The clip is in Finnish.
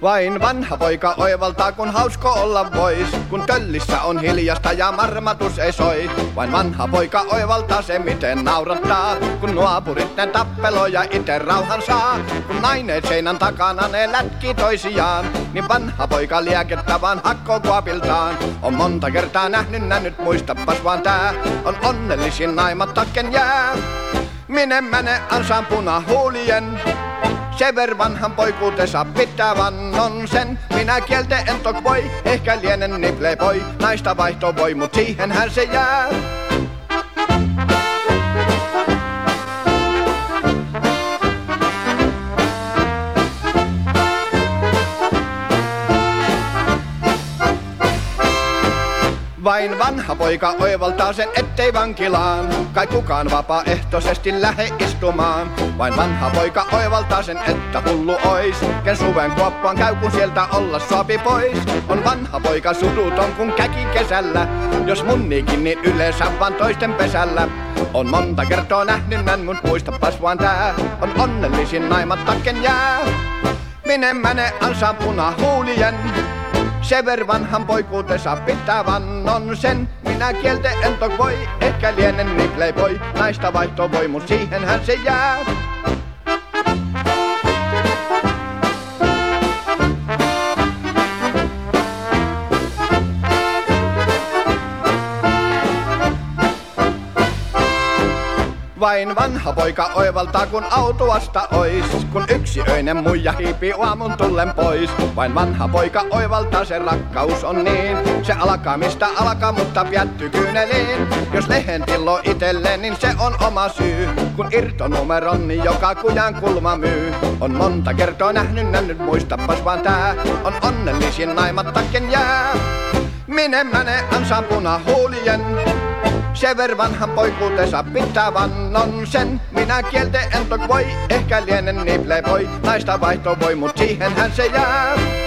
Vain vanha poika oivaltaa, kun hausko olla vois, kun töllissä on hiljasta ja marmatus ei soi. Vain vanha poika oivaltaa se, miten naurattaa, kun nuopurit ne tappelo ja ite rauhan saa. Kun naineet seinän takana ne lätkii toisiaan, niin vanha poika liekettä vaan hakkoo kuopiltaan. On monta kertaa nähnyt nyt muistapas vaan tää, on onnellisin naimattaken jää. Minne mene ansaan punahuulien, se ver vanhan poikuutensa pitää vannon sen. Minä kielte en tok voi, ehkä lienen ni playboy. Naista vaihto voi, mut siihenhän se jää. Vain vanha poika oivaltaa sen, ettei vankilaan kai kukaan vapaaehtoisesti lähde istumaan. Vain vanha poika oivaltaa sen, että hullu ois, ken suven kuoppaan käy, kun sieltä olla sopi pois. On vanha poika suruton kun käki kesällä, jos munniikin niin yleensä vaan toisten pesällä. On monta kertaa nähnyt nän, mut muistapas vaan tää, on onnellisin naimattaken jää. Minne mene ansaan punahuulien, se ver vanhan poikuutensa pitää vannon sen. Minä kielte en tok voi, ehkä lienen ni playboy. Naista vaihto voi, mut siihenhän se jää. Vain vanha poika oivaltaa, kun autuasta ois, kun yksiöinen muija hiipii aamun tullen pois. Vain vanha poika oivaltaa, se rakkaus on niin, se alkaa mistä alkaa, mutta piättyy kyyneliin. Jos lehen tillo itelleen, niin se on oma syy, kun irtonumeron, niin joka kujan kulma myy. On monta kertaa nähnyt nän, nyt muistapas vaan tää, on onnellisin naimattaken jää. Minne mene ansaan punahuulien, se ver vanhan poikuutensa pitää vannon sen. Minä kielte en tok voi, ehkä lienen ni playboy. Naista vaihto voi, mut siihenhän se jää.